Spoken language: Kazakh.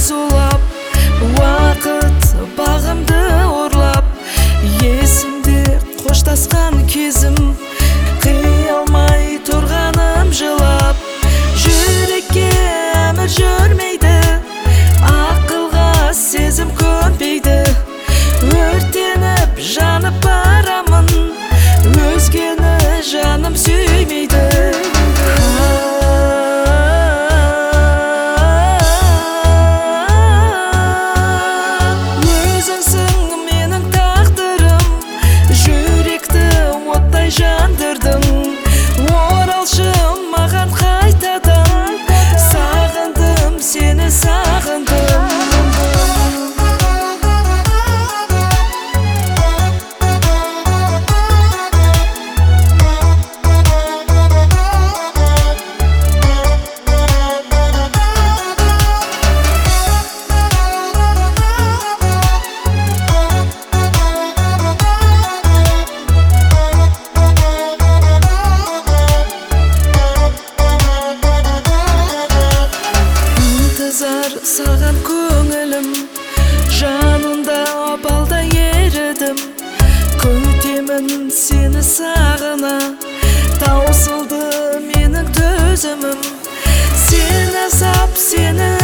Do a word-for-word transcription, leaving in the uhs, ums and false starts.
зулап, уақыт бағымды ұрлап, есімде қоштасқан кезім, қия алмай тұрғаным жылап. Жүрекке әмір жүрмейді, ақылға сезім көнбейді, өртеніп жанып барамын, өзгені жаным сүймейді. Өзіңсің менің тағдырым, жүректі оттай жандырдың, оралшы маған қайтадан, сағындым сені, сағындым. Саған көңілім, жанында балдай ерідім, көтемін сені сағына, таусылды менің төзімім, сені сап, сені